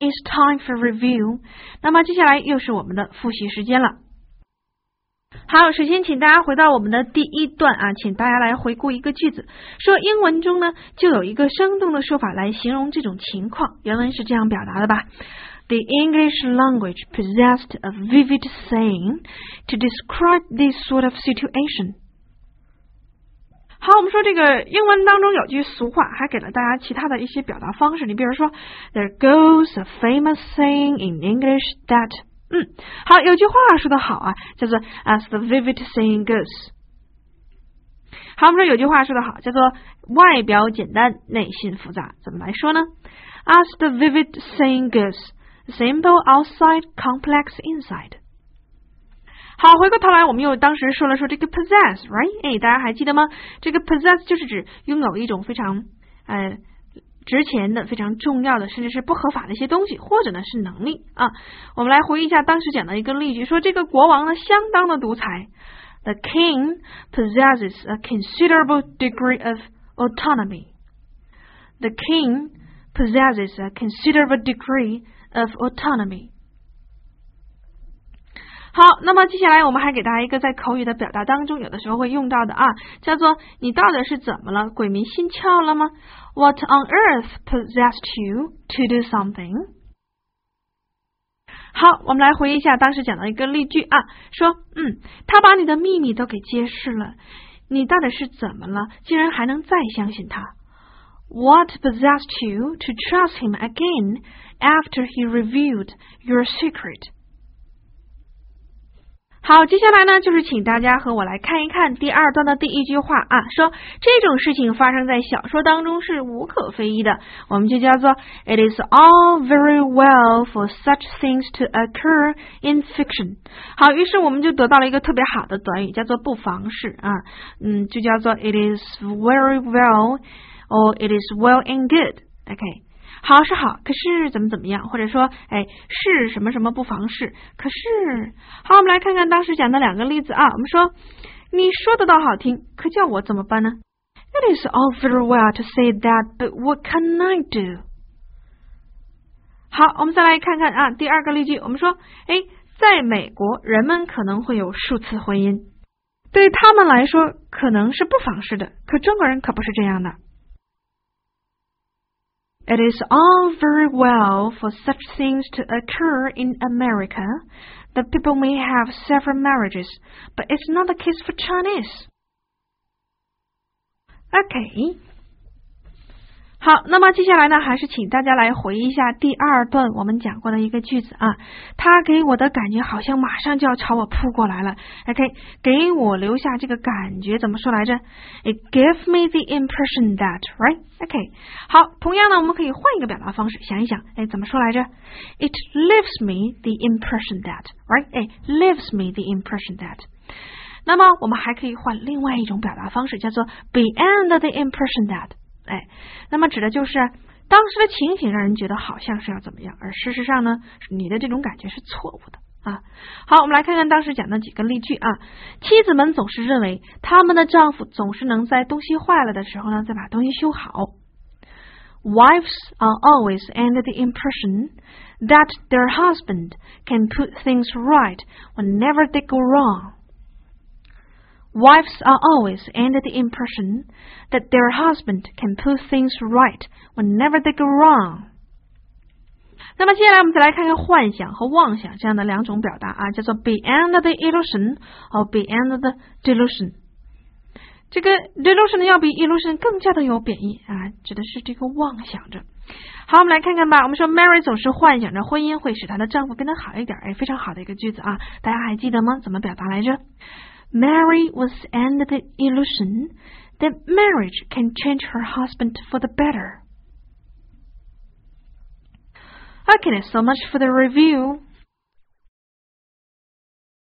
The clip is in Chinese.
It's time for review. 那么接下来又是我们的复习时间了。好，首先请大家回到我们的第一段啊，请大家来回顾一个句子，说英文中呢就有一个生动的说法来形容这种情况，原文是这样表达的吧。The English language possessed a vivid saying to describe this sort of situation. 好，我们说这个英文当中有句俗话，还给了大家其他的一些表达方式。你比如说 There goes a famous saying in English that 好，有句话说得好啊，叫做 As the vivid saying goes. 好，我们说有句话说得好，叫做外表简单，内心复杂。怎么来说呢？ As the vivid saying goes, simple outside, complex inside. 好，回过头来我们又当时说了这个 possess, right? 大家还记得吗？这个 possess 就是指拥有一种非常值钱的、非常重要的，甚至是不合法的一些东西，或者呢是能力啊。我们来回忆一下当时讲的一个例句，说这个国王呢相当的独裁。The king possesses a considerable degree of autonomy. The king possesses a considerable degree of autonomy. 好，那么接下来我们还给大家一个在口语的表达当中有的时候会用到的啊，叫做你到底是怎么了？鬼迷心窍了吗？ What on earth possessed you to do something? 好，我们来回忆一下当时讲的一个例句啊，说他把你的秘密都给揭示了，你到底是怎么了？竟然还能再相信他？ What possessed you to trust him again after he revealed your secret?好，接下来呢就是请大家和我来看一看第二段的第一句话啊，说这种事情发生在小说当中是无可非议的，我们就叫做 It is all very well for such things to occur in fiction. 好，于是我们就得到了一个特别好的短语，叫做不妨事啊，就叫做 It is very well or It is well and good. OK。好是好，可是怎么样，或者说是什么什么不妨事，可是好，我们来看看当时讲的两个例子啊。我们说你说的倒好听，可叫我怎么办呢？ It is all very well to say that, but what can I do? 好，我们再来看看啊，第二个例句，我们说在美国人们可能会有数次婚姻，对他们来说可能是不妨事的，可中国人可不是这样的。It is all very well for such things to occur in America, that people may have several marriages, but it's not the case for Chinese. Okay. 好，那么接下来呢，还是请大家来回忆一下第二段我们讲过的一个句子啊，他给我的感觉好像马上就要朝我扑过来了。OK， 给我留下这个感觉怎么说来着？ It gave me the impression that, right? OK， 好，同样呢，我们可以换一个表达方式，想一想，怎么说来着？ It leaves me the impression that, right? Leaves me the impression that。那么我们还可以换另外一种表达方式，叫做 be under the impression that。那么指的就是当时的情形让人觉得好像是要怎么样，而事实上呢，你的这种感觉是错误的啊。好，我们来看看当时讲的几个例句啊。妻子们总是认为他们的丈夫总是能在东西坏了的时候呢，再把东西修好。Wives are always under the impression that their husband can put things right whenever they go wrong.Wives are always under the impression that their husband can put things right whenever they go wrong. 那么接下来我们再来看看幻想和妄想这样的两种表达啊，叫做 be under the illusion or be under the delusion. 这个 delusion 呢要比 illusion 更加的有贬义啊，指的是这个妄想着。好，我们来看看吧。我们说 Mary 总是幻想着婚姻会使她的丈夫变得好一点，非常好的一个句子啊，大家还记得吗？怎么表达来着？Mary was under the illusion that marriage can change her husband for the better. Okay, so much for the review.